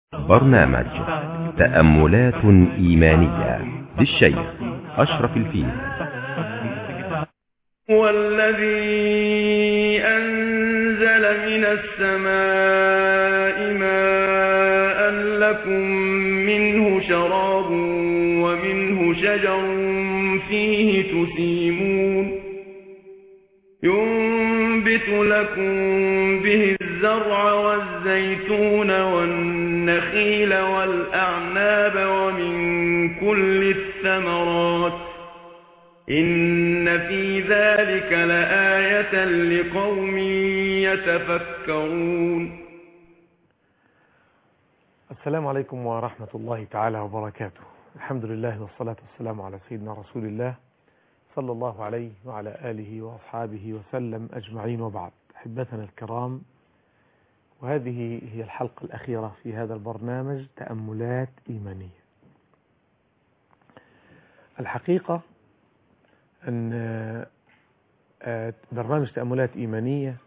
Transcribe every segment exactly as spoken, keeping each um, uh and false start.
برنامج تأملات إيمانية للشيخ أشرف الفيل. هو الذي أنزل من السماء ماء لكم منه شراب ومنه شجر فيه تسيمون ينبت لكم به الزرع والزيتون والنخيل والأعناب ومن كل الثمرات إن في ذلك لآية لقوم يتفكرون. السلام عليكم ورحمة الله تعالى وبركاته. الحمد لله والصلاة والسلام على سيدنا رسول الله صلى الله عليه وعلى آله وأصحابه وسلم أجمعين، وبعد. أحبتنا الكرام، وهذه هي الحلقة الأخيرة في هذا البرنامج تأملات إيمانية. الحقيقة أن برنامج تأملات إيمانية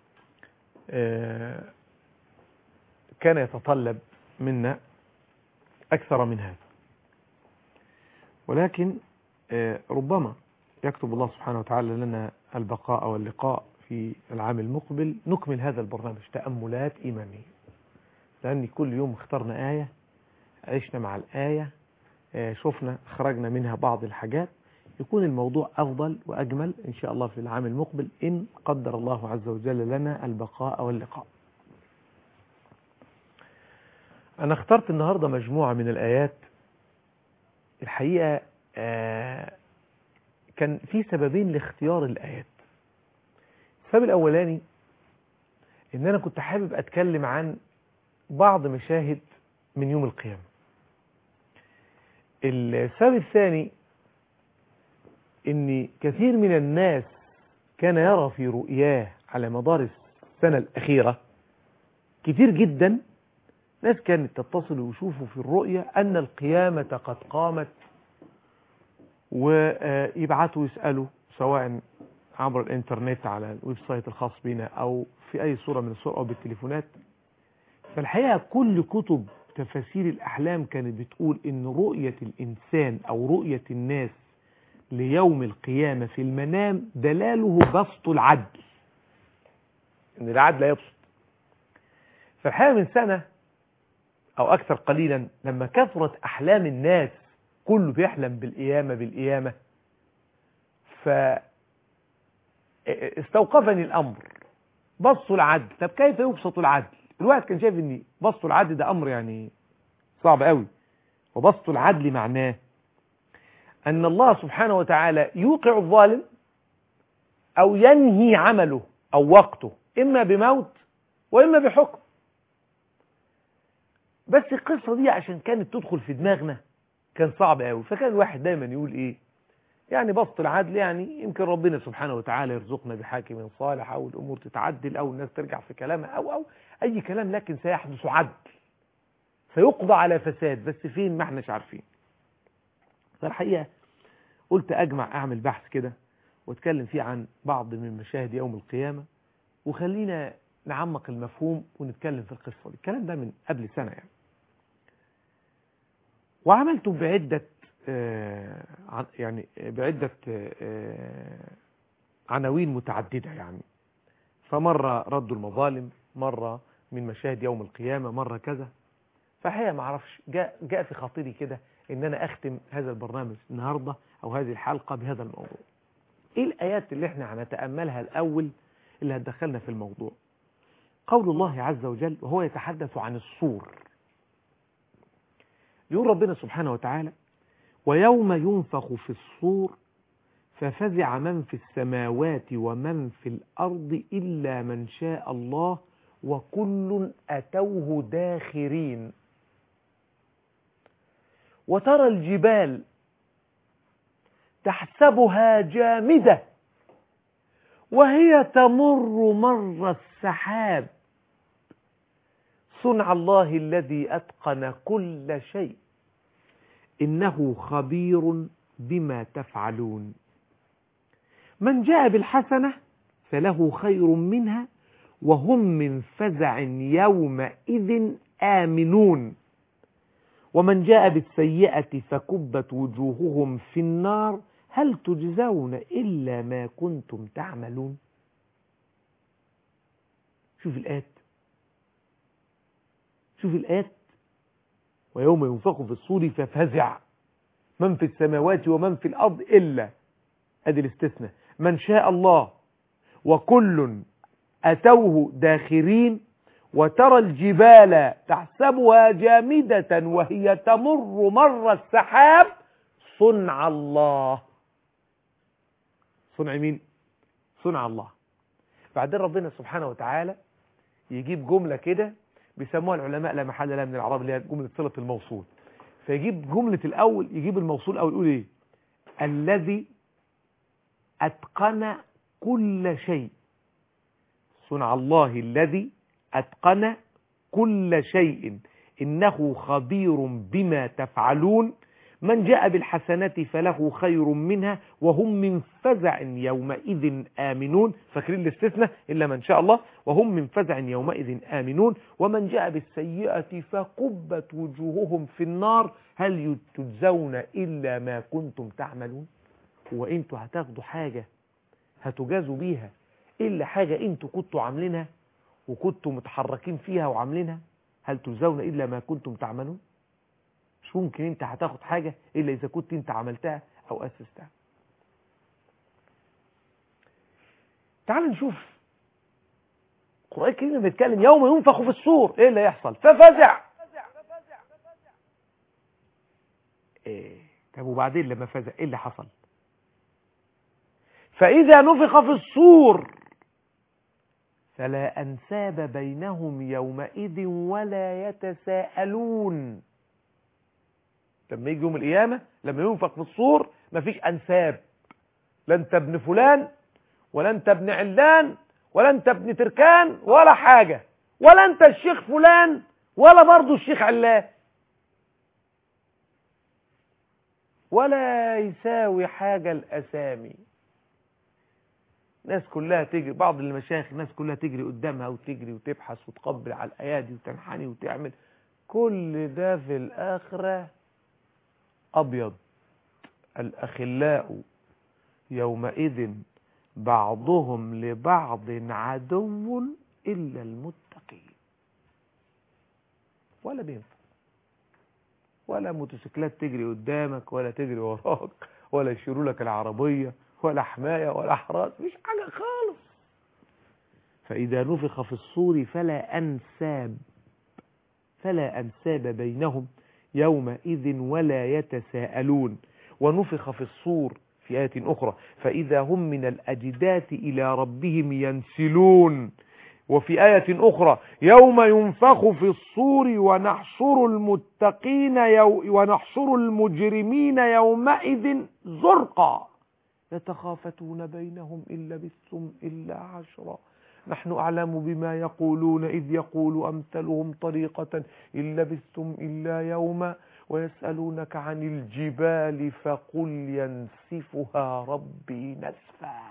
كان يتطلب منا أكثر من هذا، ولكن ربما يكتب الله سبحانه وتعالى لنا البقاء واللقاء في العام المقبل نكمل هذا البرنامج تأملات إيمانية، لأن كل يوم اخترنا آية، عشنا مع الآية، شفنا خرجنا منها بعض الحاجات، يكون الموضوع أفضل وأجمل إن شاء الله في العام المقبل إن قدر الله عز وجل لنا البقاء واللقاء. أنا اخترت النهاردة مجموعة من الآيات. الحقيقة آه كان في سببين لاختيار الآيات. السبب الأولاني إن أنا كنت حابب أتكلم عن بعض مشاهد من يوم القيامة. السبب الثاني إن كثير من الناس كان يرى في رؤياه على مدار السنة الأخيرة، كثير جدا ناس كانت تتصل ويشوفوا في الرؤية أن القيامة قد قامت، ويبعثوا يسألوا سواء عبر الانترنت على الويب سايت الخاص بنا أو في أي صورة من الصور أو بالتليفونات. فالحقيقة كل كتب تفاسير الأحلام كانت بتقول إن رؤية الإنسان أو رؤية الناس ليوم القيامة في المنام دلاله بسط العدل، إن العدل لا يبسط. فالحقيقة من سنة أو أكثر قليلا لما كثرت أحلام الناس، كله بيحلم بالقيامة بالقيامة، فاستوقفني الأمر بسط العدل. طب كيف يبسط العدل؟ الواحد كان شايف إن بسط العدل ده أمر يعني صعب قوي. وبسط العدل معناه أن الله سبحانه وتعالى يوقع الظالم أو ينهي عمله أو وقته، إما بموت وإما بحكم. بس القصة دي عشان كانت تدخل في دماغنا كان صعب قوي، فكان الواحد دايما يقول إيه يعني بسط العدل، يعني يمكن ربنا سبحانه وتعالى يرزقنا بحاكم صالح، أو الأمور تتعدل، أو الناس ترجع في كلامها، أو أو أي كلام، لكن سيحدث عدل، سيقضى على فساد، بس فين ما احناش عارفين. فالحقيقة قلت أجمع أعمل بحث كده واتكلم فيه عن بعض من مشاهد يوم القيامة، وخلينا نعمق المفهوم ونتكلم في القصة دي. الكلام ده من قبل سنة يعني، وعملته بعدة آه يعني بعدة آه عناوين متعددة يعني. فمرة ردوا المظالم، مرة من مشاهد يوم القيامة، مرة كذا. فحقيقة ما اعرفش، جاء, جاء في خاطري كده ان انا اختم هذا البرنامج النهاردة او هذه الحلقة بهذا الموضوع. ايه الآيات اللي احنا هنتأملها الأول اللي هتدخلنا في الموضوع؟ قول الله عز وجل وهو يتحدث عن الصور. يقول ربنا سبحانه وتعالى: ويوم ينفخ في الصور ففزع من في السماوات ومن في الأرض إلا من شاء الله وكل أتوه داخرين. وترى الجبال تحسبها جامدة وهي تمر مر السحاب صنع الله الذي أتقن كل شيء إنه خبير بما تفعلون. من جاء بالحسنة فله خير منها وهم من فزع يومئذ آمنون ومن جاء بالسيئة فكبت وجوههم في النار هل تجزون إلا ما كنتم تعملون. شوف الآيات، شوف الآيات. ويوم ينفخ في الصور ففزع من في السماوات ومن في الأرض إلا، أدي الاستثناء، من شاء الله وكل أتوه داخرين وترى الجبال تحسبها جامدة وهي تمر مر السحاب صنع الله. صنع مين؟ صنع الله. بعدين ربنا سبحانه وتعالى يجيب جملة كده بيسموها العلماء لا محل لها من الإعراب، اللي هي جملة صلة الموصول. فيجيب جملة الأول، يجيب الموصول أو يقول إيه؟ الذي أتقن كل شيء. صنع الله الذي أتقن كل شيء إنه خبير بما تفعلون من جاء بالحسنة فله خير منها وهم من فزع يومئذ آمنون. فاكرين الاستثناء إلا من شاء الله، وهم من فزع يومئذ آمنون ومن جاء بالسيئة فكبت وجوههم في النار هل تجزون إلا ما كنتم تعملون. وإنتوا هتاخدوا حاجة هتجازوا بيها إلا حاجة إنتوا كنتوا عاملينها وكنتوا متحركين فيها وعاملينها؟ هل تجزون إلا ما كنتم تعملون؟ مش ممكن انت هتاخد حاجة إلا إذا كنت انت عملتها أو أسستها. تعال نشوف القرآن الكريم بيتكلم يوم ينفخ في الصور، ايه اللي يحصل؟ ففزع. ايه طب وبعدين لما فزع ايه اللي حصل؟ فإذا نفخ في الصور فلا أنساب بينهم يومئذ ولا يتساءلون. لما يجي يوم القيامة لما ينفخ في الصور مفيش أنساب، لا انت ابن فلان ولا انت ابن علان ولا انت ابن تركان ولا حاجة، ولا انت الشيخ فلان ولا برضو الشيخ علان، ولا يساوي حاجة الأسامي. ناس كلها تجري، بعض المشايخ الناس كلها تجري قدامها وتجري وتبحث وتقبل على الأيادي وتنحني وتعمل، كل ده في الآخرة أبيض. الأخلاء يومئذ بعضهم لبعض عدو إلا المتقين. ولا بينفع، ولا موتوسيكلات تجري قدامك ولا تجري وراك ولا يشيروا لك العربية ولا حماية ولا حراس، مش حاجة خالص. فإذا نفخ في الصور فلا أنساب فلا أنساب بينهم يومئذ ولا يتساءلون. ونفخ في الصور في آية أخرى فإذا هم من الأجداث إلى ربهم ينسلون. وفي آية أخرى يوم ينفخ في الصور ونحشر المتقين يو ونحشر المجرمين يومئذ زرقا يتخافتون بينهم إن لبثتم إلا عشرا نحن أعلم بما يقولون إذ يقول أمثلهم طريقة إن لبثتم إلا يوما ويسألونك عن الجبال فقل ينسفها ربي نسفا.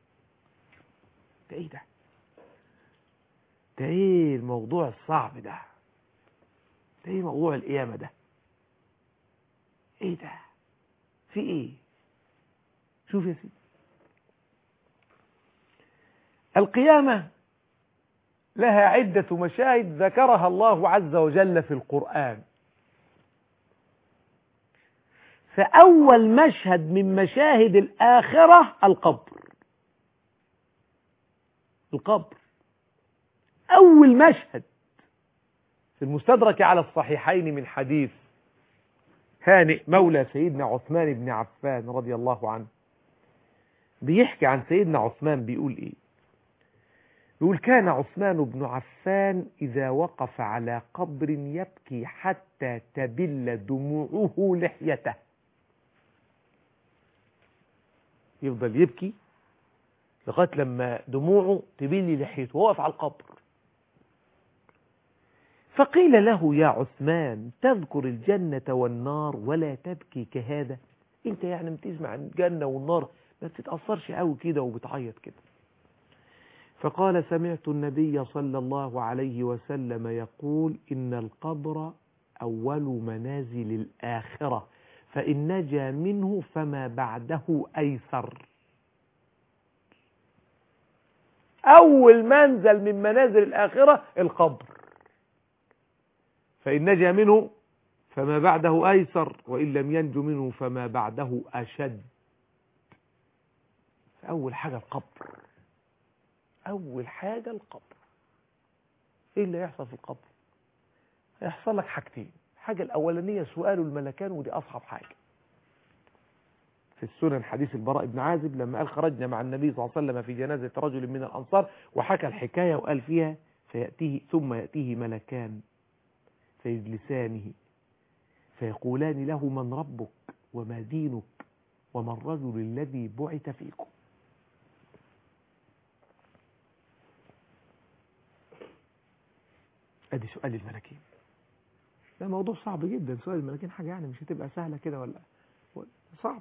ده إيه ده؟ ده إيه الموضوع الصعب ده؟ ده إيه موضوع القيامة ده؟ إيه ده؟ في إيه؟ شوف يا سيدي، القيامة لها عدة مشاهد ذكرها الله عز وجل في القرآن. فأول مشهد من مشاهد الآخرة القبر. القبر أول مشهد في المستدرك على الصحيحين من حديث هانئ مولى سيدنا عثمان بن عفان رضي الله عنه. بيحكي عن سيدنا عثمان بيقول إيه؟ يقول كان عثمان بن عفان إذا وقف على قبر يبكي حتى تبل دموعه لحيته. يفضل يبكي لغاية لما دموعه تبل لحيته وقف على القبر. فقيل له يا عثمان تذكر الجنة والنار ولا تبكي كهذا؟ انت يعني بتسمع عن الجنة والنار ما بتتأثرش قوي كده وبتعيط كده. فقال سمعت النبي صلى الله عليه وسلم يقول إن القبر أول منازل الآخرة فإن نجا منه فما بعده أيسر. أول منزل من منازل الآخرة القبر، فإن نجا منه فما بعده أيسر وإن لم ينج منه فما بعده أشد. أول حاجة القبر، أول حاجة القبر. إيه اللي يحصل في القبر؟ هيحصل لك حاجتين. الحاجة الأولانية سؤال الملكان، ودي أصعب حاجة. في السنن حديث البراء بن عازب لما قال خرجنا مع النبي صلى الله عليه وسلم في جنازة رجل من الأنصار، وحكى الحكاية وقال فيها فيأتيه ثم يأتيه ملكان فيجلسانه فيقولان له من ربك وما دينك وما الرجل الذي بعث فيكم. ادي سؤال الملكين. ده موضوع صعب جدا. سؤال الملكين حاجة يعني مش هتبقى سهلة كده، ولا صعب.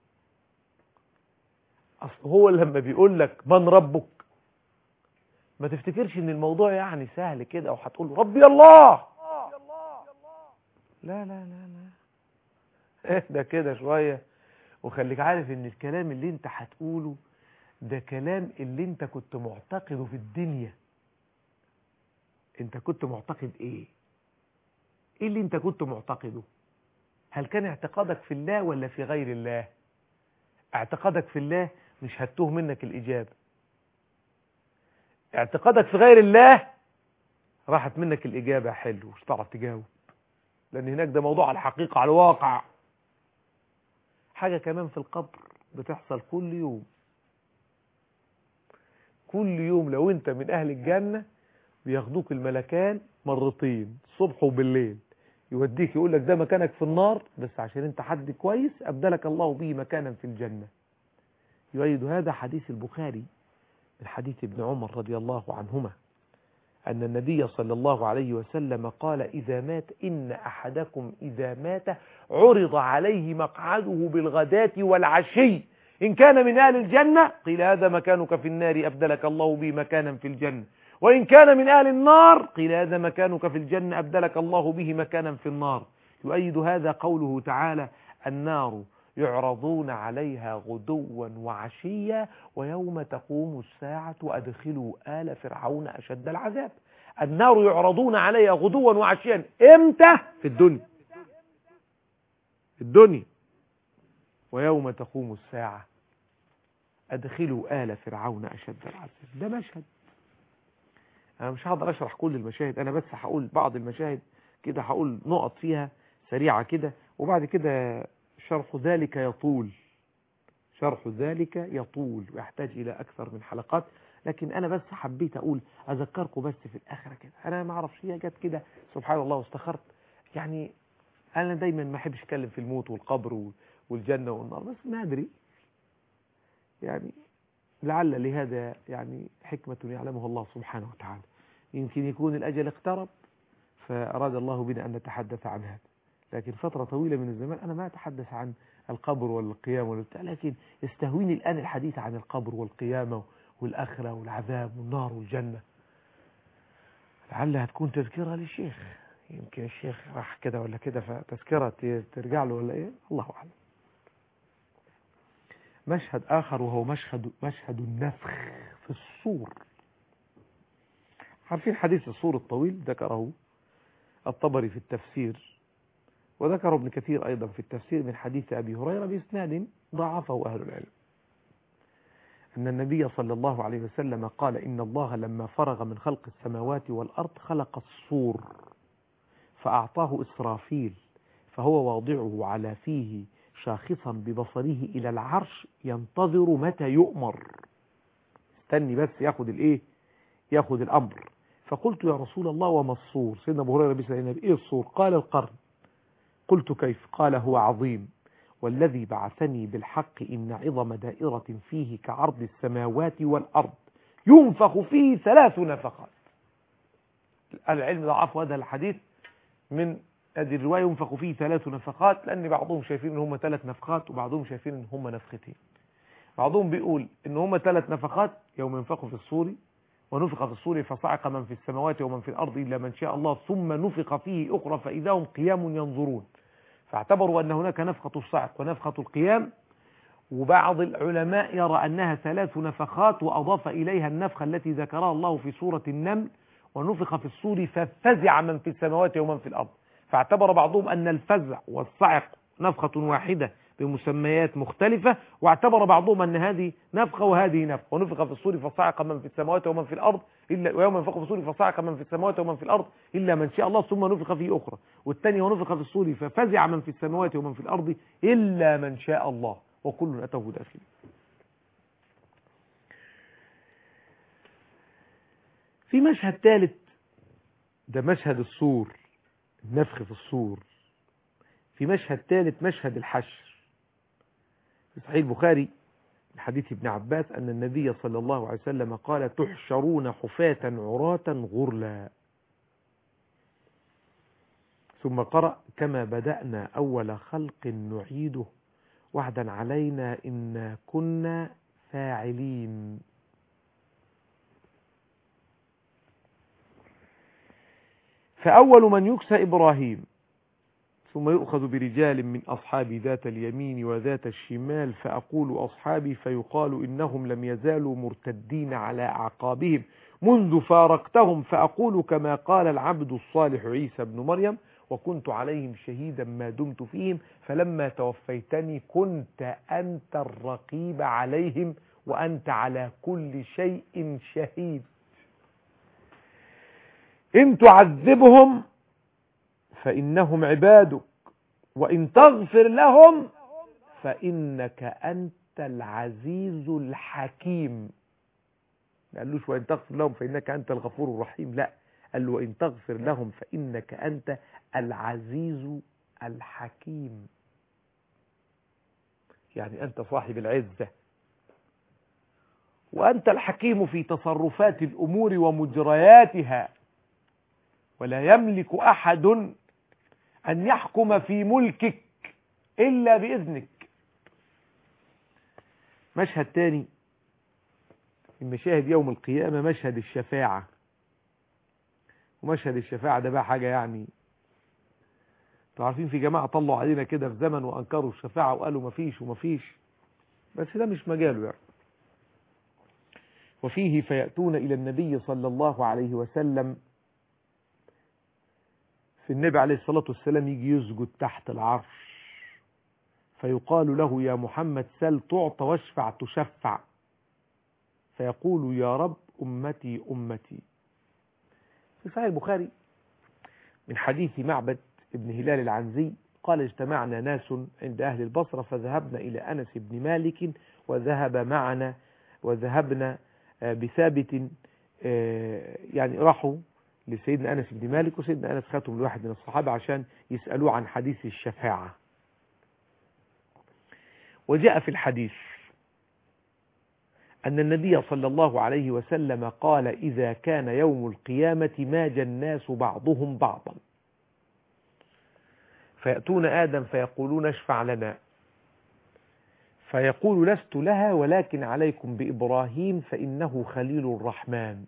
اصل هو لما بيقول لك من ربك ما تفتكرش ان الموضوع يعني سهل كده وهتقول له ربي الله. لا لا لا لا، اهدى كده شوية وخليك عارف ان الكلام اللي انت هتقوله ده كلام اللي انت كنت معتقده في الدنيا. انت كنت معتقد ايه؟ ايه اللي انت كنت معتقده؟ هل كان اعتقادك في الله ولا في غير الله؟ اعتقادك في الله مش هتوه منك الإجابة. اعتقادك في غير الله راحت منك الإجابة. حلو، مش هتعرف تجاوب، لأن هناك ده موضوع على الحقيقة، على الواقع. حاجة كمان في القبر بتحصل كل يوم. كل يوم لو انت من أهل الجنة بياخدوك الملكان مرتين، الصبح وبالليل، يوديك يقول لك ده مكانك في النار، بس عشان انت حد كويس أبدلك الله به مكانا في الجنة. يؤيد هذا حديث البخاري من حديث ابن عمر رضي الله عنهما أن النبي صلى الله عليه وسلم قال إذا مات إن أحدكم إذا مات عرض عليه مقعده بالغداة والعشي، إن كان من أهل الجنة قيل هذا مكانك في النار أبدلك الله به مكانا في الجنة، وإن كان من أهل النار قيل هذا مكانك في الجنة أبدلك الله به مكانا في النار. يؤيد هذا قوله تعالى النار يعرضون عليها غدوا وعشيا ويوم تقوم الساعة أدخلوا آل فرعون أشد العذاب. النار يعرضون عليها غدوا وعشيا امتى؟ في الدنيا. في الدنيا. ويوم تقوم الساعة أدخلوا آل فرعون أشد العذاب. ده مشهد. أنا مش هقدر أشرح كل المشاهد، أنا بس هقول بعض المشاهد كده، هقول نقط فيها سريعة كده، وبعد كده شرح ذلك يطول. شرح ذلك يطول ويحتاج إلى أكثر من حلقات، لكن أنا بس حبيت أقول أذكركم بس في الآخرة كده. أنا ما أعرفش هي جت كده سبحان الله واستخرت. يعني أنا دايما ما أحبش أتكلم في الموت والقبر والجنة والنار، بس ما أدري يعني لعل لهذا يعني حكمة يعلمها الله سبحانه وتعالى. يمكن يكون الأجل اقترب فأراد الله بنا أن نتحدث عن هذا، لكن فترة طويلة من الزمان أنا ما أتحدث عن القبر والقيامة والبتاع، لكن يستهويني الآن الحديث عن القبر والقيامة والآخرة والعذاب والنار والجنة. لعلها تكون تذكرة للشيخ، يمكن الشيخ راح كده ولا كده فتذكرة ترجع له ولا إيه، الله أعلم. مشهد آخر وهو مشهد مشهد النفخ في الصور. عارفين حديث الصور الطويل؟ ذكره الطبري في التفسير، وذكره ابن كثير أيضا في التفسير من حديث أبي هريرة بإسناد ضعفه أهل العلم، أن النبي صلى الله عليه وسلم قال إن الله لما فرغ من خلق السماوات والأرض خلق الصور فأعطاه إسرافيل فهو واضعه على فيه شاخصا ببصره إلى العرش ينتظر متى يؤمر. استني بس ياخد الإيه؟ ياخد الأمر. فقلت يا رسول الله وما الصور؟ سيدنا أبو هريرة بيسأل النبي إيه الصور؟ قال القرن. قلت كيف؟ قال هو عظيم والذي بعثني بالحق إن عظم دائرة فيه كعرض السماوات والأرض ينفخ فيه ثلاث نفخات. العلم ضعف هذا الحديث من هذه الرواية ينفخ فيه ثلاث نفخات، لأن بعضهم شايفين إن هم ثلاث نفخات وبعضهم شايفين إن هم نفختين. بعضهم بيقول إن هم ثلاث نفخات يوم ينفخوا في الصور ونفخ في الصور فصعق من في السماوات ومن في الأرض إلا من شاء الله ثم نفخ فيه أخرى فإذا هم قيام ينظرون. فاعتبروا أن هناك نفخة الصعق ونفخة القيام، وبعض العلماء يرى أنها ثلاث نفخات وأضاف إليها النفخة التي ذكرها الله في سورة النمل ونفخ في الصور ففزع من في السماوات ومن في الأرض. فاعتبر بعضهم أن الفزع والصعق نفخة واحدة بمسميات مختلفة، واعتبر بعضهم أن هذه نفخة وهذه نفخة. ونفخ في الصور فصعق من في السماوات ومن في الأرض إلا ويوم ينفخ في الصور فصعق من في السماوات ومن في الأرض إلا من شاء الله ثم نفخ فيه أخرى. والثانية ونفخ في الصور ففزع من في السماوات ومن في الأرض إلا من شاء الله وكل أتوه داخل. في مشهد ثالث، ده مشهد الصور، النفخ في الصور. في مشهد ثالث مشهد الحشر. في صحيح البخاري من حديث ابن عباس أن النبي صلى الله عليه وسلم قال تحشرون حفاة عراة غرلا، ثم قرأ كما بدأنا أول خلق نعيده وعدا علينا إنا كنا فاعلين. فأول من يكسى إبراهيم، ثم يؤخذ برجال من أصحابي ذات اليمين وذات الشمال فأقول أصحابي فيقال إنهم لم يزالوا مرتدين على أعقابهم منذ فارقتهم، فأقول كما قال العبد الصالح عيسى بن مريم وكنت عليهم شهيدا ما دمت فيهم فلما توفيتني كنت أنت الرقيب عليهم وأنت على كل شيء شهيد. إن تعذبهم فإنهم عبادك وإن تغفر لهم فإنك أنت العزيز الحكيم. ما قالوش وإن تغفر لهم فإنك أنت الغفور الرحيم، لا، قال له وإن تغفر لهم فإنك أنت العزيز الحكيم، يعني أنت صاحب العزة وأنت الحكيم في تصرفات الأمور ومجرياتها، ولا يملك أحد أن يحكم في ملكك إلا بإذنك. مشهد تاني من مشاهد يوم القيامة مشهد الشفاعة. ومشهد الشفاعة ده بقى حاجة يعني، انتوا عارفين في جماعة طلعوا علينا كده في زمن وأنكروا الشفاعة وقالوا مفيش ومفيش، بس ده مش مجاله يعني. وفيه فيأتون إلى النبي صلى الله عليه وسلم، في النبي عليه الصلاة والسلام يجي يسجد تحت العرش فيقال له يا محمد سل تعطى واشفع تشفع، فيقول يا رب أمتي أمتي. في صحيح البخاري من حديث معبد ابن هلال العنزي قال اجتمعنا ناس عند أهل البصرة فذهبنا إلى أنس بن مالك وذهب معنا وذهبنا بثابت، يعني راحوا لسيدنا أنس بن مالك، وسيدنا أنس خاتم لواحد من الصحابة عشان يسألوه عن حديث الشفاعة. وجاء في الحديث أن النبي صلى الله عليه وسلم قال إذا كان يوم القيامة ماج الناس بعضهم بعضا فيأتون آدم فيقولون اشفع لنا، فيقول لست لها ولكن عليكم بإبراهيم فإنه خليل الرحمن،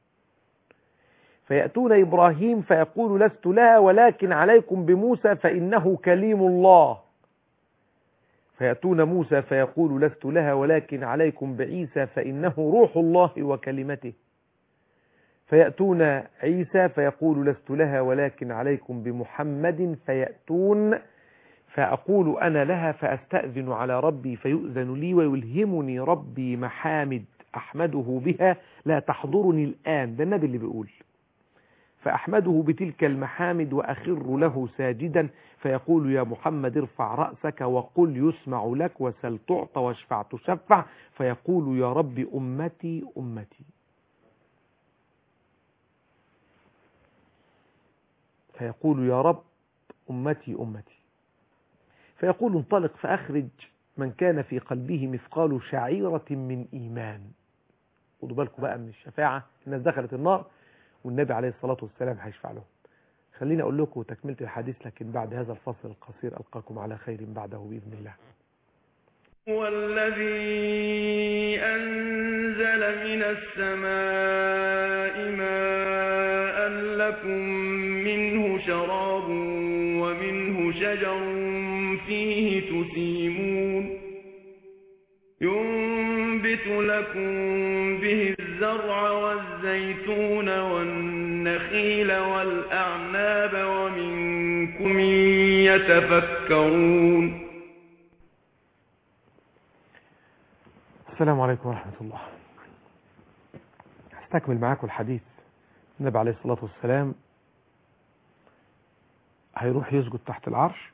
فيأتون إبراهيم فيقول لست لها ولكن عليكم بموسى فإنه كليم الله، فيأتون موسى فيقول لست لها ولكن عليكم بعيسى فإنه روح الله وكلمته، فيأتون عيسى فيقول لست لها ولكن عليكم بمحمد، فيأتون فأقول أنا لها فأستأذن على ربي فيؤذن لي ويلهمني ربي محامد أحمده بها لا تحضرني الآن، ده النبي اللي بيقول، فأحمده بتلك المحامد وأخر له ساجدا فيقول يا محمد ارفع رأسك وقل يسمع لك وسل تعطى واشفع تشفع، فيقول يا رب أمتي أمتي، فيقول يا رب أمتي أمتي، فيقول انطلق فأخرج من كان في قلبه مثقال شعيرة من إيمان. خدوا بالكم بقى من الشفاعة، الناس دخلت النار والنبي عليه الصلاة والسلام هيشفع لهم. خليني أقول لكم تكملة الحديث لكن بعد هذا الفصل القصير ألقاكم على خير بعده بإذن الله. هو الذي أنزل من السماء ماء لكم منه شراب ومنه شجر فيه تسيمون ينبت لكم به الزرع والزيتون والنخيل والأعناب ومنكم يتفكرون. السلام عليكم ورحمة الله. هستكمل معاكم الحديث. النبي عليه الصلاة والسلام هيروح يسجد تحت العرش،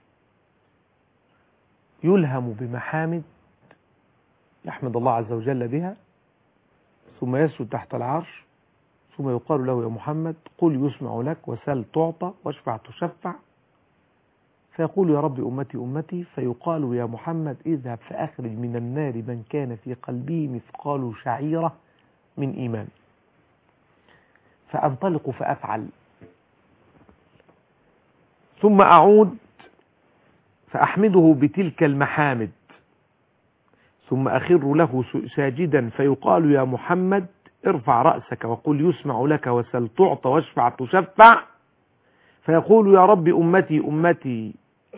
يلهم بمحامد يحمد الله عز وجل بها، ثم يسجد تحت العرش، ثم يقال له يا محمد قل يسمع لك وسل تعطى واشفع تشفع، فيقول يا رب أمتي أمتي، فيقال يا محمد اذهب فأخرج من النار من كان في قلبه مثقال شعيرة من إيمان، فأنطلق فأفعل، ثم أعود فأحمده بتلك المحامد، ثم أخر له ساجدا، فيقال يا محمد ارفع رأسك وقل يسمع لك وسل تعطى واشفع تشفع، فيقول يا رب أمتي أمتي،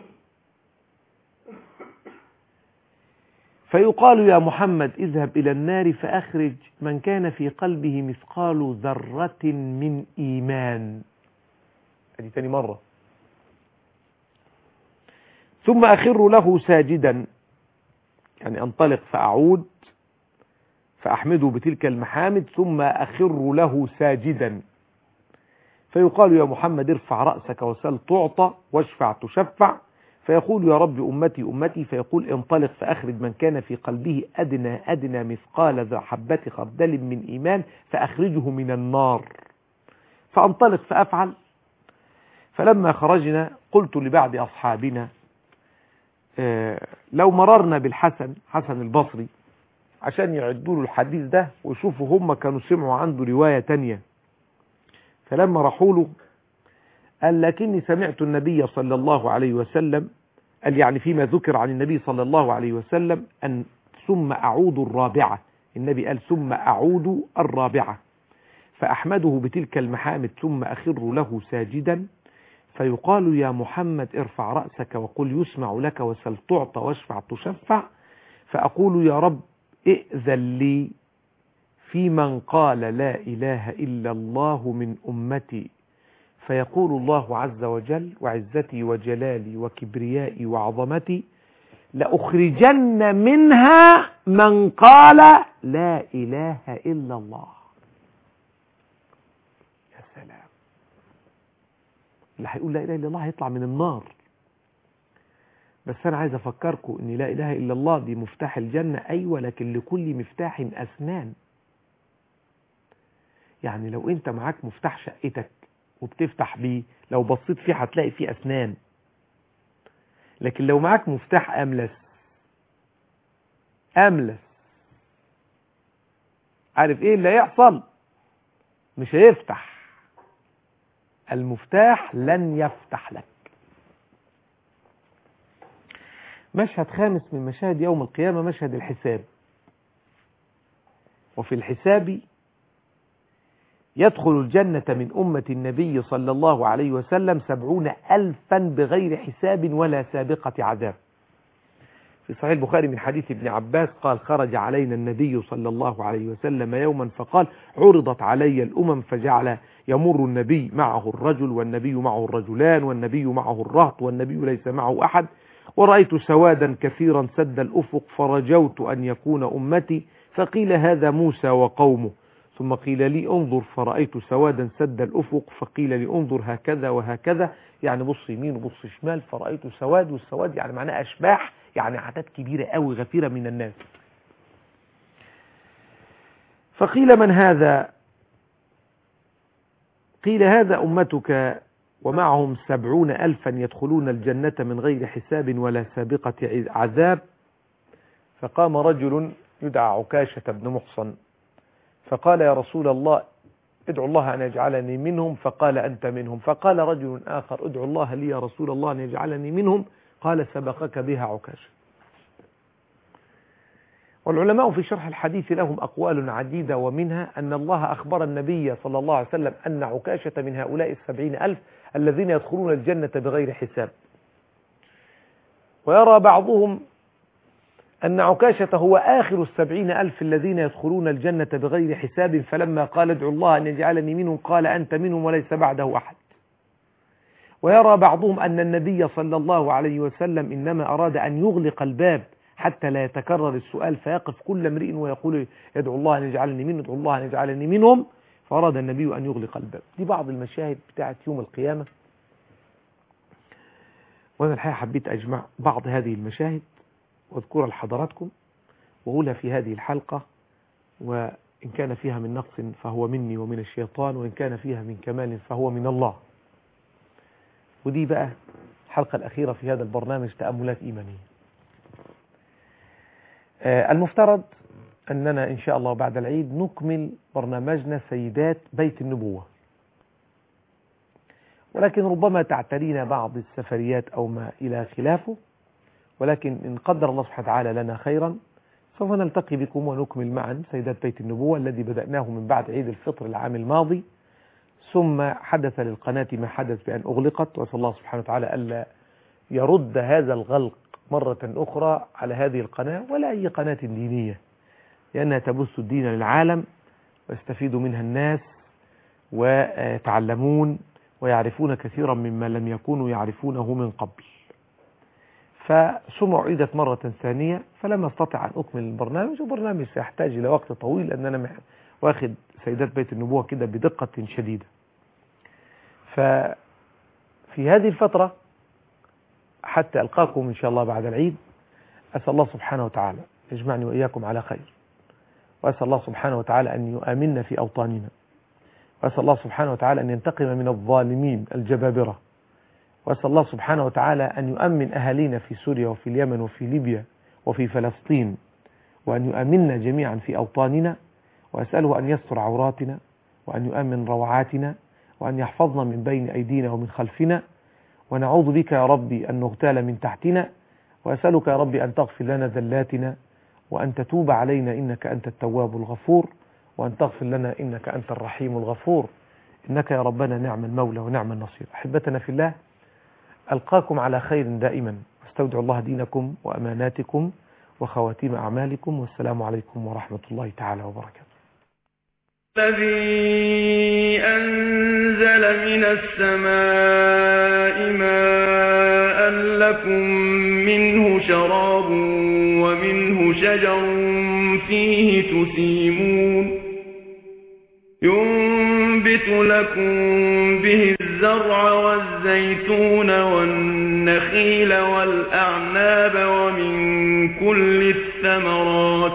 فيقال يا محمد اذهب إلى النار فأخرج من كان في قلبه مثقال ذرة من إيمان. هذه ثاني مرة. ثم أخر له ساجدا، يعني أنطلق فأعود فأحمده بتلك المحامد، ثم أخر له ساجدا، فيقال يا محمد ارفع رأسك وسل تعطى واشفع تشفع، فيقول يا رب أمتي أمتي، فيقول انطلق فأخرج من كان في قلبه أدنى أدنى مثقال ذا حبة خردل من إيمان فأخرجه من النار، فأنطلق فأفعل. فلما خرجنا قلت لبعض أصحابنا اه لو مررنا بالحسن حسن البصري عشان يعدوا له الحديث ده ويشوفوا هم كانوا سمعوا عنده رواية تانية، فلما راحوا له قال لكني سمعت النبي صلى الله عليه وسلم، قال يعني فيما ذكر عن النبي صلى الله عليه وسلم أن ثم أعود الرابعة، النبي قال ثم أعود الرابعة فأحمده بتلك المحامد ثم أخر له ساجدا، فيقال يا محمد ارفع رأسك وقل يسمع لك وسل تعطى واشفع تشفع، فأقول يا رب ائذن لي في من قال لا إله إلا الله من أمتي، فيقول الله عز وجل وعزتي وجلالي وكبريائي وعظمتي لأخرجن منها من قال لا إله إلا الله. يا سلام، اللي هيقول لا إله إلا الله هيطلع من النار. بس أنا عايز أفكركم أن لا إله إلا الله دي مفتاح الجنة، أيوة، لكن لكل مفتاح أسنان. يعني لو أنت معاك مفتاح شقتك وبتفتح بيه، لو بصيت فيه هتلاقي فيه أسنان، لكن لو معاك مفتاح أملس أملس عارف إيه اللي هيحصل؟ مش هيفتح المفتاح، لن يفتح لك. مشهد خامس من مشاهد يوم القيامة مشهد الحساب. وفي الحساب يدخل الجنة من أمة النبي صلى الله عليه وسلم سبعون ألفا بغير حساب ولا سابقة عذاب. في صحيح البخاري من حديث ابن عباس قال خرج علينا النبي صلى الله عليه وسلم يوما فقال عرضت علي الأمم، فجعل يمر النبي معه الرجل والنبي معه الرجلان والنبي معه الرهط والنبي ليس معه أحد، ورأيت سوادا كثيرا سد الأفق، فرجوت أن يكون أمتي، فقيل هذا موسى وقومه، ثم قيل لي انظر، فرأيت سوادا سد الأفق، فقيل لي انظر هكذا وهكذا، يعني بص يمين وبص شمال، فرأيت سواد، والسواد يعني معناه أشباح، يعني عدد كبيرة قوي غفيرة من الناس. فقيل من هذا؟ قيل هذا أمتك ومعهم سبعون ألفا يدخلون الجنة من غير حساب ولا سابقة عذاب. فقام رجل يدعى عكاشة بن محصن فقال يا رسول الله ادعو الله أن يجعلني منهم، فقال أنت منهم. فقال رجل آخر ادعو الله لي يا رسول الله أن يجعلني منهم، قال سبقك بها عكاشة. والعلماء في شرح الحديث لهم أقوال عديدة، ومنها أن الله أخبر النبي صلى الله عليه وسلم أن عكاشة من هؤلاء السبعين ألف الذين يدخلون الجنة بغير حساب. ويرى بعضهم أن عكاشة هو آخر السبعين ألف الذين يدخلون الجنة بغير حساب، فلما قال ادعوا الله أن يجعلني منهم قال أنت منهم وليس بعده أحد. ويرى بعضهم أن النبي صلى الله عليه وسلم إنما أراد أن يغلق الباب حتى لا يتكرر السؤال، فيقف كل امرئ ويقول يدعو الله أن يجعلني منهم، يدعو الله أن يجعلني منهم، فأراد النبي أن يغلق الباب. دي بعض المشاهد بتاعت يوم القيامة، وأنا الحقيقة حبيت أجمع بعض هذه المشاهد واذكرها لحضراتكم وأقولها في هذه الحلقة، وإن كان فيها من نقص فهو مني ومن الشيطان، وإن كان فيها من كمال فهو من الله. ودي بقى الحلقة الأخيرة في هذا البرنامج تأملات إيمانية. آه المفترض أننا إن شاء الله بعد العيد نكمل برنامجنا سيدات بيت النبوة، ولكن ربما تعترينا بعض السفريات أو ما إلى خلافه، ولكن إن قدر الله سبحانه وتعالى لنا خيرا سوف نلتقي بكم ونكمل معا سيدات بيت النبوة الذي بدأناه من بعد عيد الفطر العام الماضي، ثم حدث للقناة ما حدث بأن أغلقت، وأسأل الله سبحانه وتعالى ألا يرد هذا الغلق مرة أخرى على هذه القناة ولا أي قناة دينية، لأنها تبث الدين للعالم ويستفيد منها الناس ويتعلمون ويعرفون كثيرا مما لم يكونوا يعرفونه من قبل. فثم أعيدت مرة ثانية فلم أستطع أن أكمل البرنامج، وبرنامج سيحتاج إلى وقت طويل لأن أنا واخد سيدات بيت النبوة كده بدقة شديدة. ففي هذه الفترة حتى ألقاكم إن شاء الله بعد العيد، أسأل الله سبحانه وتعالى يجمعني وإياكم على خير، وأسأل الله سبحانه وتعالى أن يؤمننا في أوطاننا، وأسأل الله سبحانه وتعالى أن ينتقم من الظالمين الجبابرة، وأسأل الله سبحانه وتعالى أن يؤمن أهالينا في سوريا وفي اليمن وفي ليبيا وفي فلسطين، وأن يؤمننا جميعا في أوطاننا، وأسأله أن يستر عوراتنا وأن يؤمن روعاتنا وأن يحفظنا من بين أيدينا ومن خلفنا، ونعوذ بك يا ربي أن نغتال من تحتنا، وأسألك يا ربي أن تغفر لنا ذلاتنا وأن تتوب علينا إنك أنت التواب الغفور، وأن تغفر لنا إنك أنت الرحيم الغفور، إنك يا ربنا نعم المولى ونعم النصير. أحبتنا في الله، ألقاكم على خير دائما، واستودع الله دينكم وأماناتكم وخواتيم أعمالكم، والسلام عليكم ورحمة الله تعالى وبركاته. الذي أنزل من السماء ماء لكم منه شراب ومنه شجر فيه تسيمون، ينبت لكم به الزرع والزيتون والنخيل والأعناب ومن كل الثمرات،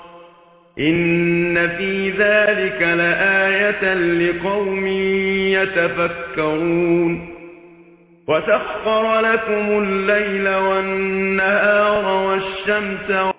إن في ذلك لآية لقوم يتفكرون. وسخر لكم الليل والنهار والشمس